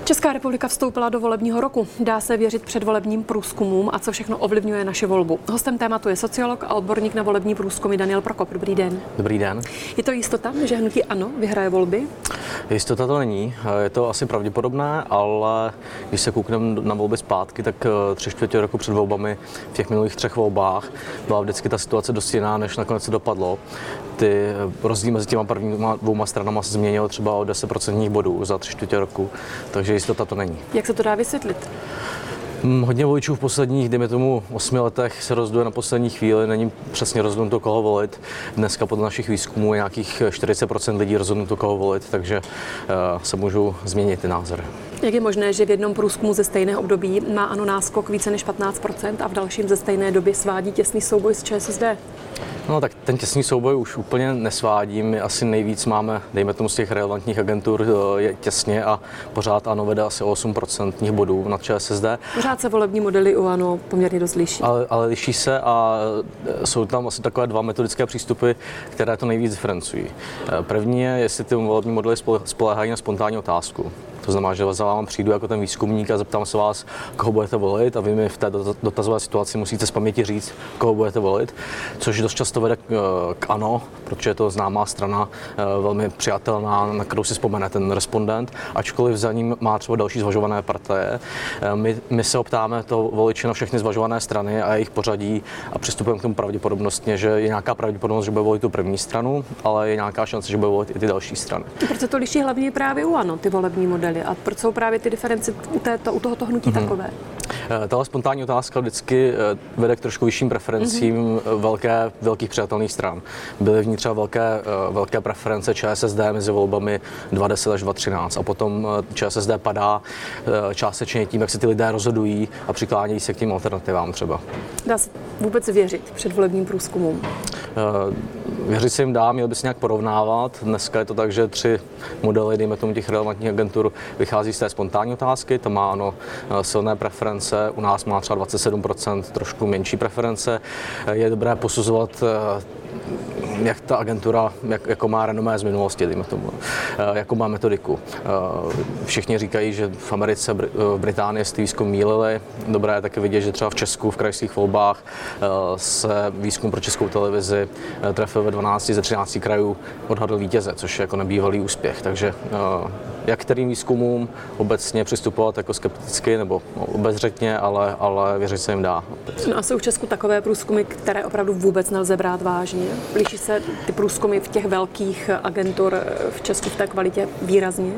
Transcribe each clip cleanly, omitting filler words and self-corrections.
Česká republika vstoupila do volebního roku. Dá se věřit předvolebním průzkumům a co všechno ovlivňuje naši volbu. Hostem tématu je sociolog a odborník na volební průzkumy Daniel Prokop. Dobrý den. Dobrý den. Je to jistota, že hnutí ANO vyhraje volby? Jistota to není. Je to asi pravděpodobné, ale když se koukneme na volby zpátky, tak 3/4 roku před volbami v těch minulých 3 volbách byla vždycky ta situace dost jiná, než nakonec se dopadlo. Ty rozdíly mezi těma prvníma 2 stranama se změnilo třeba o 10% bodů za 3/4 roku, takže jistota to není. Jak se to dá vysvětlit? Hodně voličů v posledních, dejme tomu, 8 letech se rozhoduje na poslední chvíli, není přesně rozhodnuto, koho volit. Dneska podle našich výzkumů je nějakých 40% lidí rozhodnuto, koho volit, takže se můžou změnit ty názory. Jak je možné, že v jednom průzkumu ze stejného období má ANO náskok více než 15% a v dalším ze stejné doby svádí těsný souboj s ČSSD? No tak ten těsný souboj už úplně nesvádím. My asi nejvíc máme, dejme tomu z těch relevantních agentur, je těsně a pořád ANO vede asi 8% bodů nad ČSSD. Pořád se volební modely u ANO poměrně dost liší. Ale liší se a jsou tam asi takové 2 metodické přístupy, které to nejvíc diferencují. První je, jestli ty volební modely spoléhají na spontánní otázku. To znamená, že za vámi přijdu jako ten výzkumník a zeptám se vás, koho budete volit, a vy mi v té dotazové situaci musíte z paměti říct, koho budete volit, což dost často vede k ANO, protože je to známá strana, velmi přijatelná, na kterou si vzpomene ten respondent, ačkoliv za ním má třeba další zvažované partaje. My se optáme to voliče na všechny zvažované strany a jejich pořadí a přistupujeme k tomu pravděpodobnostně, že je nějaká pravděpodobnost, že bude volit tu první stranu, ale je nějaká šance, že bude volit i ty další strany. Proč se to liší hlavně právě u ANO, ty volební modely? A proč jsou právě ty diferenci u tohoto hnutí takové? Tahle spontánní otázka vždycky vede k trošku vyšším preferencím velkých přijatelných stran. Byly v ní třeba velké preference ČSSD mezi volbami 2010 až 2013 a potom ČSSD padá částečně tím, jak se ty lidé rozhodují a přiklánějí se k těm alternativám třeba. Dá se vůbec věřit předvolebním průzkumům? Věřit se jim dá, měl by se nějak porovnávat. Dneska je to tak, že 3 modely, dejme tomu těch relevantních agentur, vychází z té spontánní otázky, to má ANO silné preference, u nás má třeba 27%, trošku menší preference. Je dobré posuzovat, jak ta agentura, jako má renomé z minulosti, dejme tomu, jako má metodiku. Všichni říkají, že v Americe, v Británii se ty výzkum mýlily. Dobré je taky vidět, že třeba v Česku v krajských volbách se výzkum pro Českou televizi trefil ve 12 ze 13 krajů, odhadl vítěze, což je jako nebývalý úspěch. Takže jak kterým výzkumům obecně přistupovat jako skepticky nebo obezřetně, ale věřit se jim dá. No a jsou v Česku takové průzkumy, které opravdu vůbec nelze brát vážně? Liší se ty průzkumy v těch velkých agentur v Česku v té kvalitě výrazně?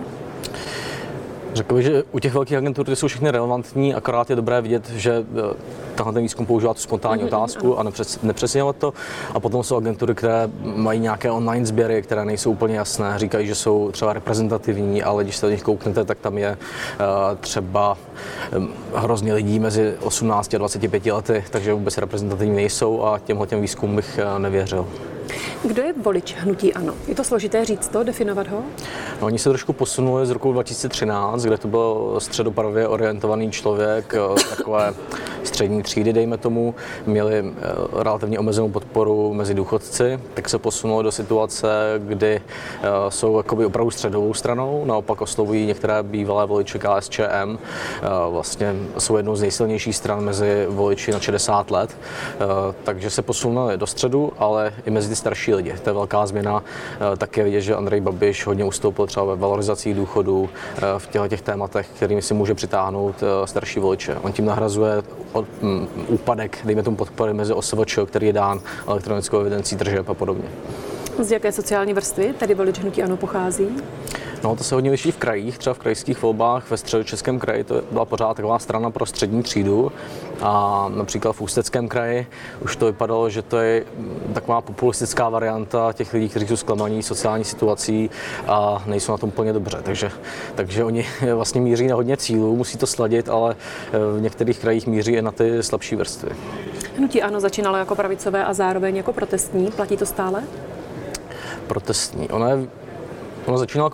Řekl bych, že u těch velkých agentur ty jsou všechny relevantní, akorát je dobré vidět, že tenhle ten výzkum používá tu spontánní otázku a nepřesněvat to. A potom jsou agentury, které mají nějaké online sběry, které nejsou úplně jasné. Říkají, že jsou třeba reprezentativní, ale když se do nich kouknete, tak tam je třeba hrozně lidí mezi 18 a 25 lety, takže vůbec reprezentativní nejsou a těmhle výzkumům bych nevěřil. Kdo je volič hnutí ANO? Je to složité říct to, definovat ho? No, oni se trošku posunuli z roku 2013, kde to byl středopravě orientovaný člověk, takové střední třídy, dejme tomu, měli relativně omezenou podporu mezi důchodci, tak se posunulo do situace, kdy jsou jakoby opravdu středovou stranou, naopak oslovují některé bývalé voliče KSČM, vlastně jsou jednou z nejsilnějších stran mezi voliči na 60 let, takže se posunuli do středu, ale i mezi ty starší lidi. To je velká změna. Tak je vidět, že Andrej Babiš hodně ustoupil třeba ve valorizacích důchodů, v těch tématech, kterými si může přitáhnout starší voliče. On tím nahrazuje úpadek, dejme tomu podpory mezi OSVČ, který je dán elektronickou evidencí tržeb a podobně. Z jaké sociální vrstvy tady volič hnutí ANO pochází? No, to se hodně liší v krajích, třeba v krajských volbách ve Středočeském kraji to byla pořád taková strana pro střední třídu a například v Ústeckém kraji už to vypadalo, že to je taková populistická varianta těch lidí, kteří jsou zklamaní sociální situací a nejsou na tom úplně dobře, takže oni vlastně míří na hodně cílů, musí to sladit, ale v některých krajích míří i na ty slabší vrstvy. Hnutí ANO začínalo jako pravicové a zároveň jako protestní, platí to stále? Protestní. Ono začínalo jako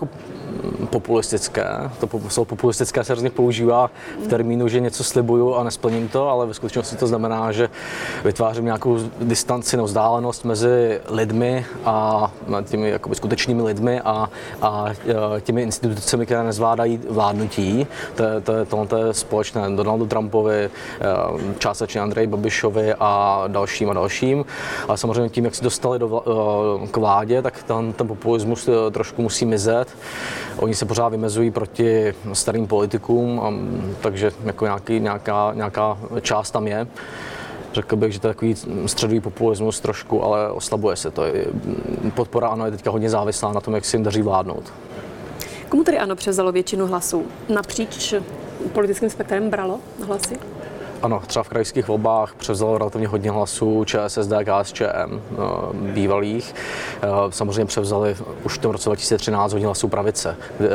populistické. To slovo populistické se hrozně používá v termínu, že něco slibuju a nesplním to, ale ve skutečnosti to znamená, že vytvářím nějakou distanci nebo vzdálenost mezi lidmi a těmi jakoby skutečnými lidmi a těmi institucemi, které nezvládají vládnutí. To je společné Donaldu Trumpovi, částečně Andreji Babišovi a dalším. Ale samozřejmě tím, jak se dostali k vládě, tak ten populismus trošku musí mizet. Oni se pořád vymezují proti starým politikům, takže jako nějaká část tam je. Řekl bych, že to je takový středový populismus trošku, ale oslabuje se to. Podpora ANO je teďka hodně závislá na tom, jak se jim daří vládnout. Komu tedy ANO převzalo většinu hlasů? Napříč politickým spektrem bralo hlasy? Ano, třeba v krajských volbách převzalo relativně hodně hlasů ČSSD, KSČM bývalých. Samozřejmě převzali už v tom roce 2013 hodně hlasů pravice,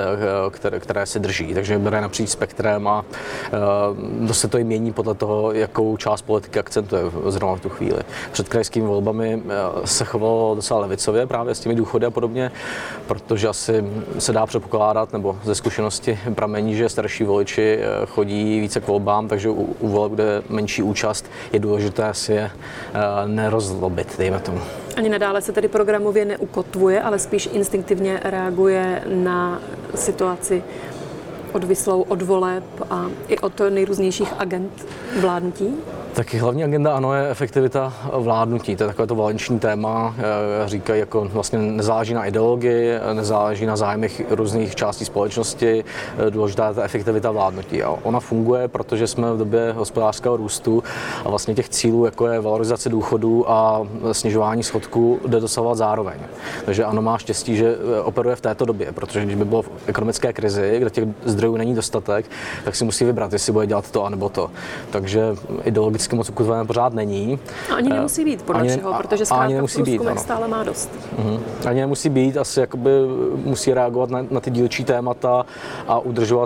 které se drží. Takže bere napříč spektrem a dost se to i mění podle toho, jakou část politiky akcentuje zrovna v tu chvíli. Před krajskými volbami se chovalo docela levicově právě s těmi důchody a podobně, protože asi se dá předpokládat, nebo ze zkušenosti pramení, že starší voliči chodí více k volbám, takže u voleb, kde menší účast, je důležité si je nerozlobit, dejme tomu. Ani nadále se tedy programově neukotvuje, ale spíš instinktivně reaguje na situaci odvislou od voleb a i od nejrůznějších agend vládnutí? Taky hlavní agenda ANO je efektivita vládnutí. To je takové to valenční téma. Říkají, jako vlastně nezáleží na ideologii, nezáleží na zájmech různých částí společnosti. Důležitá je ta efektivita vládnutí. A ona funguje, protože jsme v době hospodářského růstu a vlastně těch cílů, jako je valorizace důchodů a snižování schodku, jde dosahovat zároveň. Takže ANO má štěstí, že operuje v této době, protože když by bylo v ekonomické krizi, kde těch zdrojů není dostatek, tak si musí vybrat, jestli bude dělat to anebo to. Takže ideologicky moc ukotvené pořád není. A ani nemusí být podle všeho, protože zkrátka v průzkumech stále má dost. Ani nemusí být, asi jakoby musí reagovat na ty dílčí témata a udržovat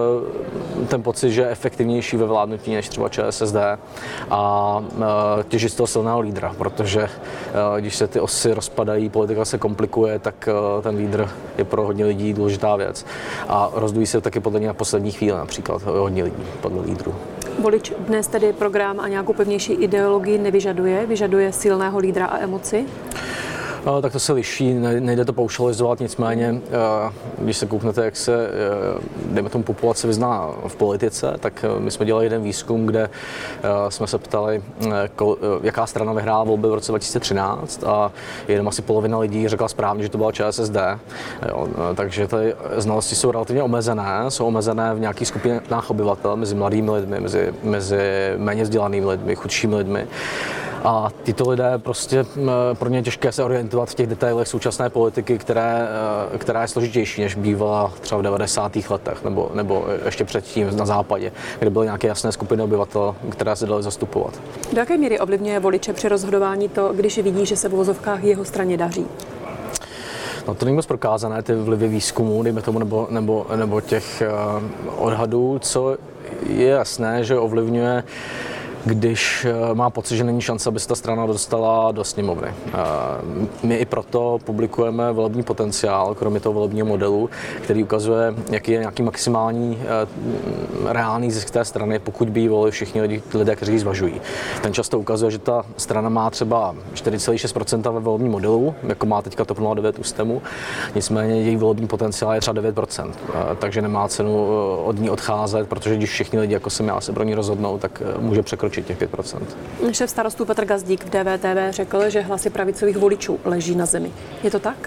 ten pocit, že je efektivnější ve vládnutí než třeba ČSSD a těžit z toho silného lídra, protože když se ty osy rozpadají, politika se komplikuje, tak ten lídr je pro hodně lidí důležitá věc. A rozdují se taky podle něj na poslední chvíli například hodně lidí podle lídrů. Volič dnes tedy program a nějakou pevnější ideologii nevyžaduje, vyžaduje silného lídra a emoci? Tak to se liší, nejde to paušalizovat, nicméně, když se kouknete, jak se, dejme tomu, populace vyzná v politice, tak my jsme dělali jeden výzkum, kde jsme se ptali, jaká strana vyhrála volby v roce 2013 a jenom asi polovina lidí řekla správně, že to byla ČSSD, takže ty znalosti jsou relativně omezené, v nějakých skupinách obyvatel, mezi mladými lidmi, mezi méně vzdělanými lidmi, chudšími lidmi. A tyto lidé prostě, pro ně je těžké se orientovat v těch detailech současné politiky, která je složitější, než bývala třeba v 90. letech nebo ještě předtím na západě, kde byly nějaké jasné skupiny obyvatel, které se daly zastupovat. Do jaké míry ovlivňuje voliče při rozhodování to, když vidí, že se v uvozovkách jeho straně daří? No to není moc prokázané, ty vlivy výzkumů, dejme tomu, nebo těch odhadů, co je jasné, že ovlivňuje, když má pocit, že není šance, aby se ta strana dostala do sněmovny. My i proto publikujeme volební potenciál, kromě toho volebního modelu, který ukazuje, jaký je nějaký maximální reálný zisk té strany, pokud by ji volili všichni lidé, kteří ji zvažují. Ten často ukazuje, že ta strana má třeba 4,6% ve volebním modelu, jako má teďka TOP 09 ústemu, nicméně její volební potenciál je třeba 9%, takže nemá cenu od ní odcházet, protože když všichni lidi, jako jsem já, se pro ní rozhodnou, tak může překročit těch 5%. Šéf Starostů Petr Gazdík v DVTV řekl, že hlasy pravicových voličů leží na zemi. Je to tak?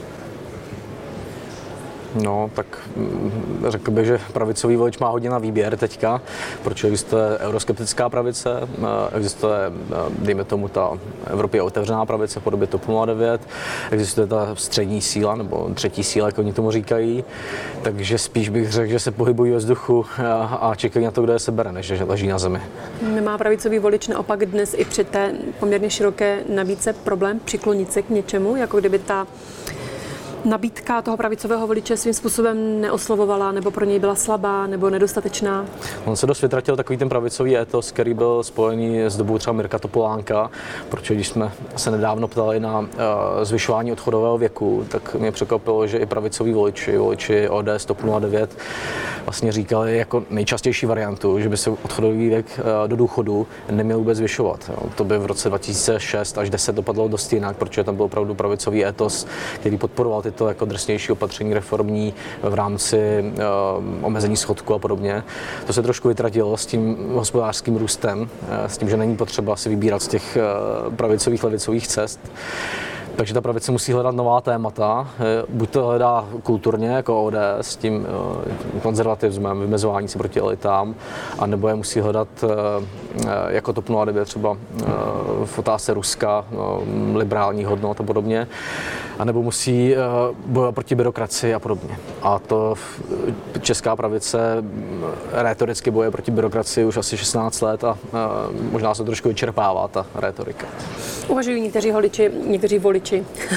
No, tak řekl bych, že pravicový volič má hodně na výběr teďka, protože existuje euroskeptická pravice, existuje, dejme tomu, ta Evropě otevřená pravice v podobě TOP 09, existuje ta střední síla, nebo třetí síla, jak oni tomu říkají, takže spíš bych řekl, že se pohybují ve vzduchu a čekají na to, kdo je sebere, než že leží na zemi. Nemá pravicový volič naopak dnes i při té poměrně široké nabídce problém přiklonit se k něčemu, jako kdyby ta nabídka toho pravicového voliče svým způsobem neoslovovala, nebo pro něj byla slabá, nebo nedostatečná? On se dost vytratil takový ten pravicový étos, který byl spojený s dobou třeba Mirka Topolánka, protože když jsme se nedávno ptali na zvyšování odchodového věku, tak mě překvapilo, že i pravicoví voliči ODS TOP 09 vlastně říkali jako nejčastější variantu, že by se odchodový věk do důchodu neměl vůbec zvyšovat. To by v roce 2006 až 10 dopadlo dost jinak, protože tam byl opravdu pravicový étos, který podporoval tyto jako drsnější opatření reformní v rámci omezení schodku a podobně. To se trošku vytratilo s tím hospodářským růstem, s tím, že není potřeba si vybírat z těch pravicových, levicových cest. Takže ta pravice musí hledat nová témata, buď to hledá kulturně jako ODS s tím konzervativismem, vymezování se proti elitám, anebo je musí hledat jako TOP 09 třeba v otázce Ruska, liberální hodnot a podobně, anebo musí bojovat proti byrokracii a podobně. A to česká pravice rétoricky boje proti byrokracii už asi 16 let a možná se trošku vyčerpává ta rétorika. Uvažují někteří voliči.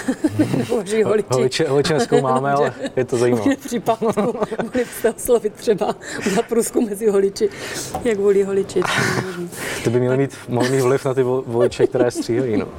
Holiče nezkoumáme, ale je to zajímavé. Případku mohli jste oslovit třeba na průzkum mezi holiči, jak volí holiči. To by mohlo mít vliv na ty voliče, které stříhají. No.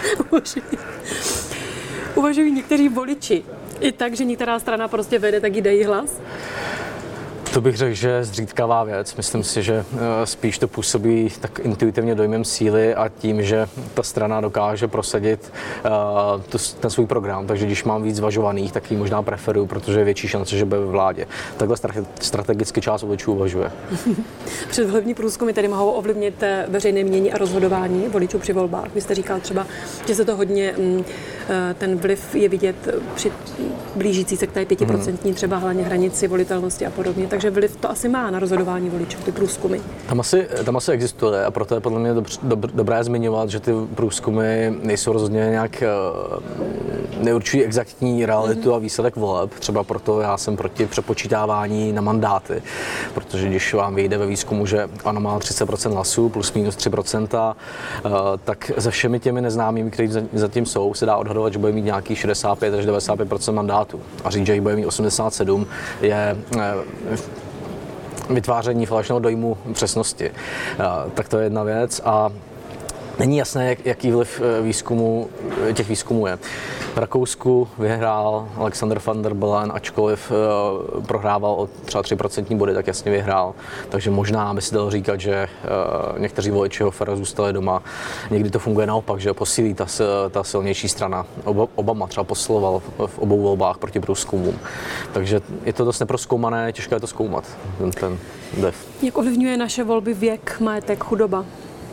Uvažují někteří voliči i tak, že některá strana prostě vede, tak jí dají hlas? To bych řekl, že je zřídkavá věc. Myslím si, že spíš to působí tak intuitivně dojmem síly a tím, že ta strana dokáže prosadit ten svůj program. Takže když mám víc zvažovaných, tak ji možná preferuju, protože je větší šance, že bude ve vládě. Takhle strategicky část voličů uvažuje. Předvolební průzkumy tedy mohou ovlivnit veřejné mínění a rozhodování voličů při volbách. Vy jste říkal třeba, že se to hodně, ten vliv je vidět při blížící se k té 5% třeba hlavně hranici volitelnosti a podobně. Takže vliv to asi má na rozhodování voličů, ty průzkumy. Tam asi existuje a proto je podle mě dobré zmiňovat, že ty průzkumy nejsou rozhodně nějak neurčují exaktní realitu a výsledek voleb. Třeba proto já jsem proti přepočítávání na mandáty, protože když vám vyjde ve výzkumu, že ANO má 30% hlasů plus minus 3%, tak se všemi těmi neznámými, kteří zatím jsou, se dá odhadovat, že bude mít nějakých 65 až 95% mandátů. A říct, že jich bude mít 87, je vytváření falešného dojmu přesnosti. Tak to je jedna věc a není jasné, jaký vliv těch výzkumů je. V Rakousku vyhrál Alexander van der Bellen, ačkoliv prohrával o třeba 3% body, tak jasně vyhrál. Takže možná by se dalo říkat, že někteří voliči Hofera zůstali doma. Někdy to funguje naopak, že posílí ta silnější strana. Obama třeba posiloval v obou volbách proti průzkumům. Takže je to dost neprozkoumané, těžké je to zkoumat, ten vliv. Jak ovlivňuje naše volby věk, majetek, chudoba?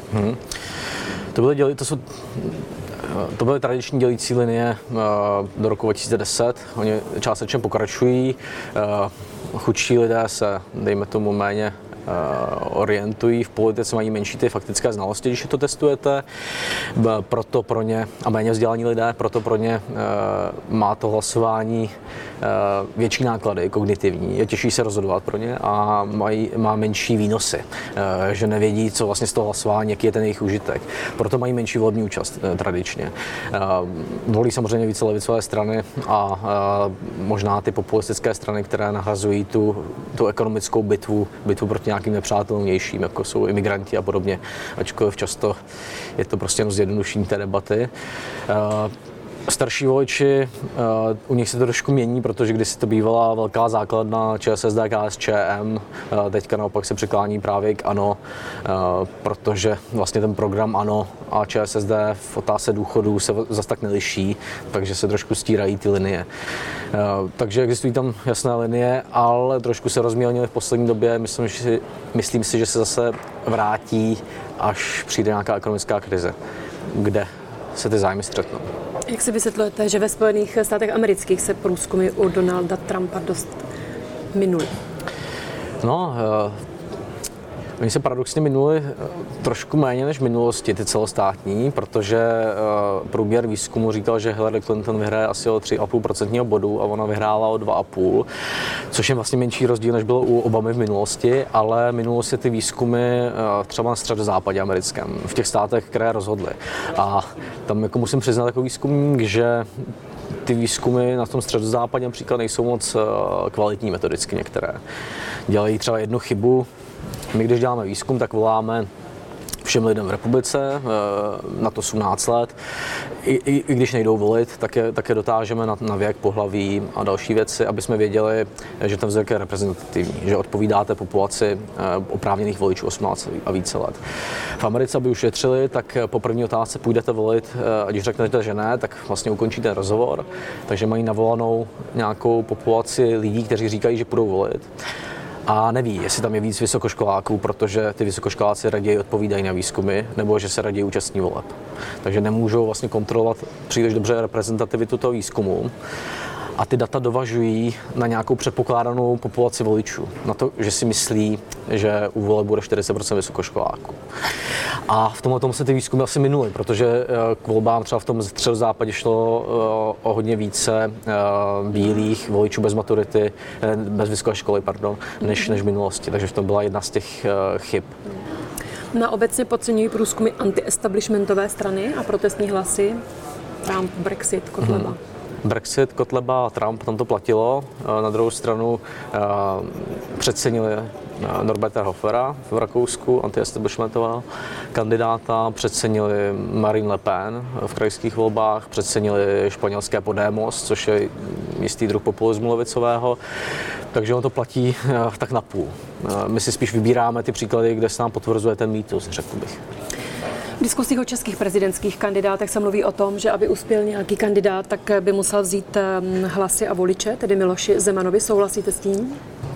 To byly tradiční dělící linie do roku 2010. Oni částečně pokračují. Chudší lidé se, dejme tomu, méně orientují v politice, mají menší ty faktické znalosti, když to testujete. Proto pro ně, a méně vzdělaní lidé, proto pro ně má to hlasování větší náklady kognitivní, je těžší se rozhodovat pro ně a má menší výnosy, že nevědí, co vlastně z toho hlasování, jaký je ten jejich užitek. Proto mají menší volební účast tradičně. Volí samozřejmě více levicové strany a možná ty populistické strany, které nahrazují tu ekonomickou bitvu proti nějakým nepřátelům vnějším, jako jsou imigranti a podobně, ačkoliv často je to prostě jenom zjednodušení té debaty. Starší voliči, u nich se to trošku mění, protože když to bývala velká základna ČSSD, KSČM, teďka naopak se přiklání právě k ANO, protože vlastně ten program ANO a ČSSD v otázce důchodů se zase tak neliší, takže se trošku stírají ty linie. Takže existují tam jasné linie, ale trošku se rozmělnily v poslední době. Myslím si, že se zase vrátí, až přijde nějaká ekonomická krize, kde se ty zájmy střetnou. Jak si vysvětlujete, že ve Spojených státech amerických se průzkumy u Donalda Trumpa dost minuly? No, Oni se paradoxně minuli trošku méně než v minulosti, ty celostátní, protože průběr výzkumu říkal, že Hillary Clinton vyhraje asi o 3,5% bodu a ona vyhrála o 2,5%, což je vlastně menší rozdíl, než bylo u Obamy v minulosti, ale minulo se ty výzkumy třeba na středozápadě americkém, v těch státech, které rozhodly. A tam jako musím přiznat jako výzkumník, že ty výzkumy na tom středozápadě například nejsou moc kvalitní metodicky některé. Dělají třeba jednu chybu. My, když děláme výzkum, tak voláme všem lidem v republice na to 18 let. I když nejdou volit, tak je dotážeme na věk, pohlaví a další věci, aby jsme věděli, že ten vzorek je reprezentativní, že odpovídáte populaci oprávněných voličů 18 a více let. V Americe, aby ušetřili, tak po první otázce půjdete volit, a když řeknete, že ne, tak vlastně ukončí ten rozhovor, takže mají navolanou nějakou populaci lidí, kteří říkají, že půjdou volit. A neví, jestli tam je víc vysokoškoláků, protože ty vysokoškoláci raději odpovídají na výzkumy, nebo že se raději účastní voleb. Takže nemůžou vlastně kontrolovat příliš dobře reprezentativitu toho výzkumu. A ty data dovažují na nějakou předpokládanou populaci voličů. Na to, že si myslí, že u voleb bude 40% vysokoškoláků. A v tomhle tomu se ty výzkumy asi minuly, protože k volbám třeba v tom středozápadě šlo o hodně více bílých voličů bez maturity, bez vysoké školy, než v minulosti. Takže to byla jedna z těch chyb. Na obecně podceňují průzkumy anti-establishmentové strany a protestní hlasy. Trump, Brexit, Kotleba. Brexit, Kotleba a Trump, tam to platilo. Na druhou stranu přecenili Norberta Hofera v Rakousku, anti-establishmentového kandidáta, přecenili Marine Le Pen v krajských volbách, přecenili španělské Podemos, což je jistý druh populismu levicového, takže on to platí tak na půl. My si spíš vybíráme ty příklady, kde se nám potvrzuje ten mýtus, řekl bych. V diskusích o českých prezidentských kandidátech se mluví o tom, že aby uspěl nějaký kandidát, tak by musel vzít hlasy a voliče, tedy Miloši Zemanovi. Souhlasíte s tím?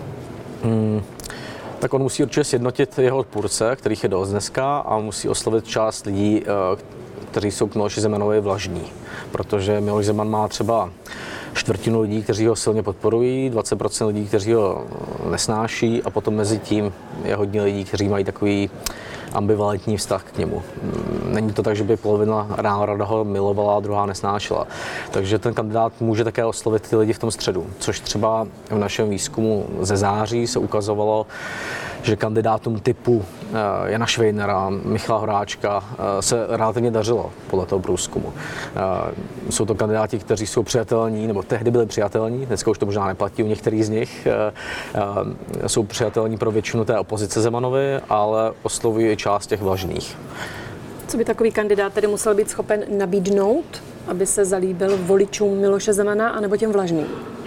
Tak on musí určitě sjednotit jeho odpůrce, kterých je dost dneska, a musí oslovit část lidí, kteří jsou k Miloši Zemanovi vlažní. Protože Miloš Zeman má třeba čtvrtinu lidí, kteří ho silně podporují, 20% lidí, kteří ho nesnáší, a potom mezi tím je hodně lidí, kteří mají takový ambivalentní vztah k němu. Není to tak, že by polovina národa ho milovala a druhá nesnášela. Takže ten kandidát může také oslovit ty lidi v tom středu, což třeba v našem výzkumu ze září se ukazovalo, že kandidátům typu Jana Švejnera, Michala Horáčka se relativně dařilo podle toho průzkumu. Jsou to kandidáti, kteří jsou přijatelní, nebo tehdy byli přijatelní, dneska už to možná neplatí u některých z nich, jsou přijatelní pro většinu té opozice Zemanovi, ale oslovují i část těch vlažných. Co by takový kandidát tedy musel být schopen nabídnout, aby se zalíbil voličům Miloše Zemana, anebo těm vlažným?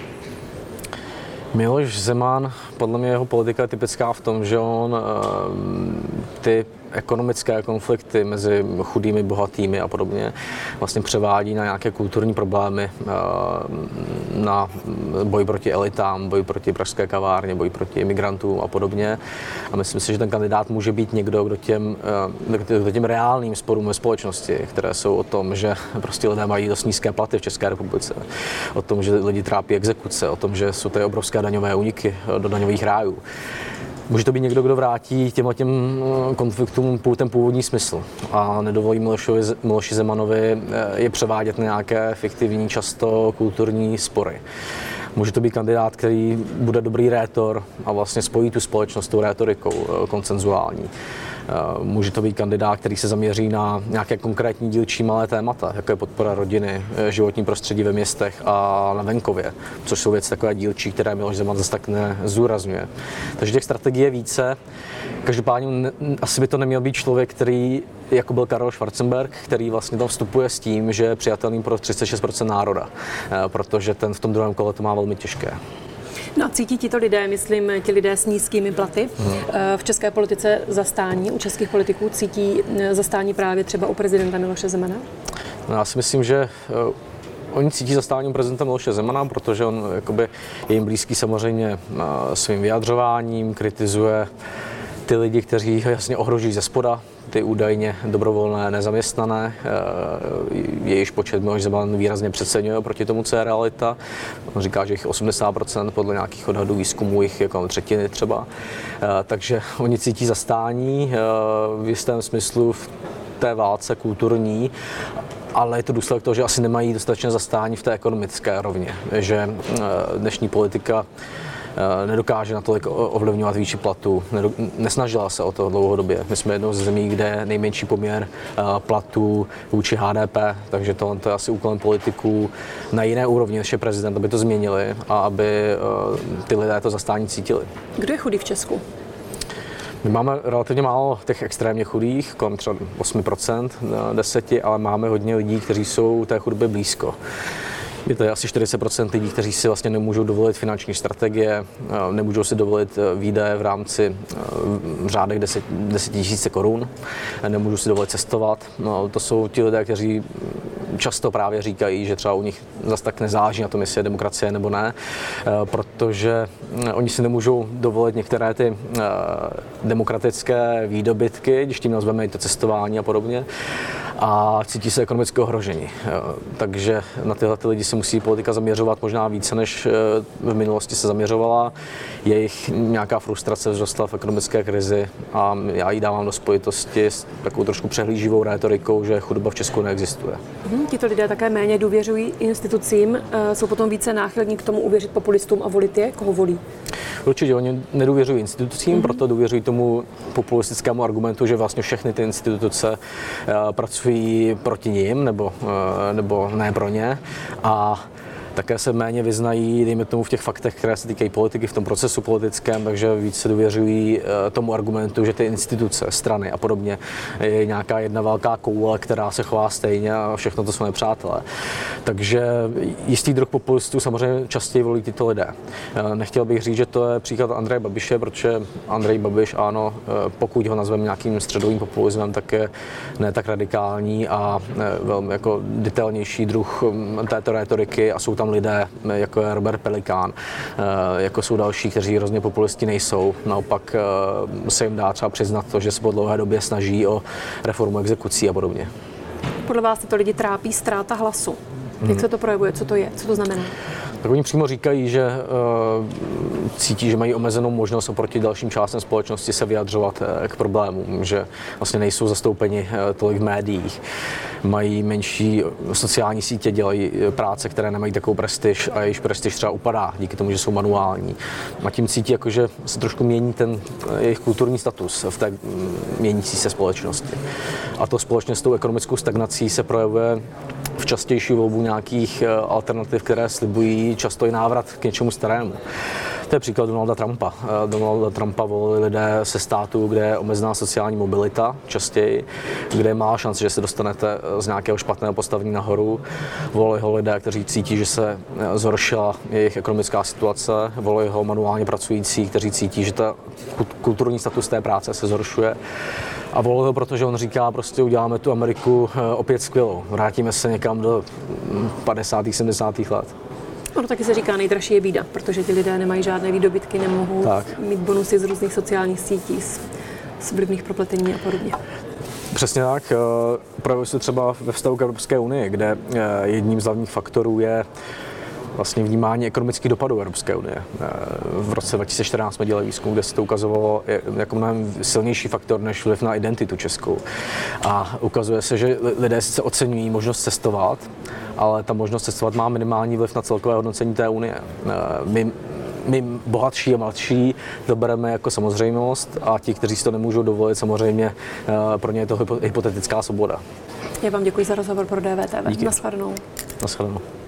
Miloš Zeman, podle mě jeho politika je typická v tom, že on ty ekonomické konflikty mezi chudými, bohatými a podobně vlastně převádí na nějaké kulturní problémy, na boj proti elitám, boj proti pražské kavárně, boj proti imigrantům a podobně. A myslím si, že ten kandidát může být někdo, kdo těm reálným sporům ve společnosti, které jsou o tom, že prostě lidé mají dost nízké platy v České republice, o tom, že lidi trápí exekuce, o tom, že jsou tady obrovské daňové úniky do daňových rájů. Může to být někdo, kdo vrátí těm konfliktům ten původní smysl a nedovolí Miloši Zemanovi je převádět na nějaké fiktivní, často kulturní spory. Může to být kandidát, který bude dobrý rétor a vlastně spojí tu společnost s tou rétorikou konsenzuální. Může to být kandidát, který se zaměří na nějaké konkrétní dílčí malé témata, jako je podpora rodiny, životní prostředí ve městech a na venkově, což jsou věci takové dílčí, které Miloš Zeman zase tak nezdůrazňuje. Takže těch strategií je více. Každopádně asi by to neměl být člověk, který jako byl Karel Schwarzenberg, který vlastně tam vstupuje s tím, že je přijatelný pro 36% národa, protože ten v tom druhém kole to má velmi těžké. No a cítí tito lidé, myslím, ti lidé s nízkými platy, v české politice zastání, u českých politiků cítí zastání právě třeba u prezidenta Miloše Zemana? No, já si myslím, že oni cítí zastání prezidenta Miloše Zemana, protože on jakoby, je jim blízký samozřejmě svým vyjadřováním, kritizuje ty lidi, kteří jasně ohrožují ze spoda, ty údajně dobrovolné nezaměstnané, jejichž počet Miloš Zeman výrazně přeceňuje proti tomu, co je realita. On říká, že jich 80%, podle nějakých odhadů výzkumů jich jako třetiny třeba. Takže oni cítí zastání v jistém smyslu v té válce kulturní, ale je to důsledek toho, že asi nemají dostatečné zastání v té ekonomické rovně, že dnešní politika nedokáže natolik ovlivňovat výši platu, nesnažila se o to dlouhodobě. My jsme jednou z zemí, kde je nejmenší poměr platů vůči HDP, takže to je asi úkolem politiků na jiné úrovni, než je prezident, aby to změnili a aby ty lidé to zastání cítili. Kdo je chudý v Česku? My máme relativně málo těch extrémně chudých, kolem třeba 8%, 10%, ale máme hodně lidí, kteří jsou té chudobě blízko. Je to asi 40% lidí, kteří si vlastně nemůžou dovolit finanční strategie, nemůžou si dovolit výdaje v rámci v řádech 10 000 korun, nemůžou si dovolit cestovat. No, to jsou ti lidé, kteří často právě říkají, že třeba u nich zase tak nezáleží na tom, jestli je demokracie nebo ne, protože oni si nemůžou dovolit některé ty demokratické výdobytky, když tím nazveme i to cestování a podobně, a cítí se ekonomicky ohrožení. Takže na tyhle lidi se musí politika zaměřovat možná více, než v minulosti se zaměřovala. Jejich nějaká frustrace vzrostla v ekonomické krizi a já ji dávám do spojitosti s takovou trošku přehlíživou rétorikou, že chudoba v Česku neexistuje. Tito lidé také méně důvěřují institucím, jsou potom více náchylní k tomu uvěřit populistům a volit je? Koho volí? Určitě, oni nedůvěřují institucím, proto důvěřují tomu populistickému argumentu, že vlastně všechny ty instituce pracují proti nim nebo ne pro ně. A také se méně vyznají, dejme tomu, v těch faktech, které se týkají politiky, v tom procesu politickém, takže více důvěřují tomu argumentu, že ty instituce, strany a podobně je nějaká jedna velká koule, která se chová stejně a všechno to jsou nepřátelé. Takže jistý druh populistů samozřejmě častěji volí tyto lidé. Nechtěl bych říct, že to je příklad Andreje Babiše, protože Andrej Babiš, ano, pokud ho nazveme nějakým středovým populismem, tak je ne tak radikální a velmi jako detailnější druh této rétoriky a jsou tam lidé, jako je Robert Pelikán, jako jsou další, kteří hrozně populisti nejsou. Naopak se jim dá třeba přiznat to, že se po dlouhé době snaží o reformu exekucí a podobně. Podle vás tyto lidi trápí ztráta hlasu. Jak se to projevuje? Co to je? Co to znamená? Tak oni přímo říkají, že cítí, že mají omezenou možnost oproti dalším částem společnosti se vyjadřovat k problémům, že vlastně nejsou zastoupeni tolik v médiích, mají menší sociální sítě, dělají práce, které nemají takovou prestiž a jejich prestiž třeba upadá díky tomu, že jsou manuální. A tím cítí, jako, že se trošku mění ten jejich kulturní status v té měnící se společnosti. A to společně s tou ekonomickou stagnací se projevuje v častější volbu nějakých alternativ, které slibují často i návrat k něčemu starému. To je příklad Donalda Trumpa. Donalda Trumpa volili lidé se státu, kde je omezená sociální mobilita častěji, kde je malá šance, že se dostanete z nějakého špatného postavení nahoru. Volili ho lidé, kteří cítí, že se zhoršila jejich ekonomická situace. Volili ho manuálně pracující, kteří cítí, že ta kulturní status té práce se zhoršuje. A volil ho, protože on říká, prostě uděláme tu Ameriku opět skvělou. Vrátíme se někam do 50. 70. let. Ono taky se říká, nejdražší je bída, protože ti lidé nemají žádné výdobytky, nemohou mít bonusy z různých sociálních sítí, z vlivných propletení a podobně. Přesně tak. Projevuje se třeba ve vztahu k Evropské unii, kde jedním z hlavních faktorů je vlastně vnímání ekonomických dopadů Evropské unie. V roce 2014 jsme dělali výzkum, kde se to ukazovalo jako mnohem silnější faktor než vliv na identitu českou. A ukazuje se, že lidé sice oceňují možnost cestovat, ale ta možnost cestovat má minimální vliv na celkové hodnocení té unie. My bohatší a mladší to bereme jako samozřejmost a ti, kteří si to nemůžou dovolit, samozřejmě pro ně je to hypotetická svoboda. Já vám děkuji za rozhovor pro DVTV. Díky. Naschledanou. Naschledanou.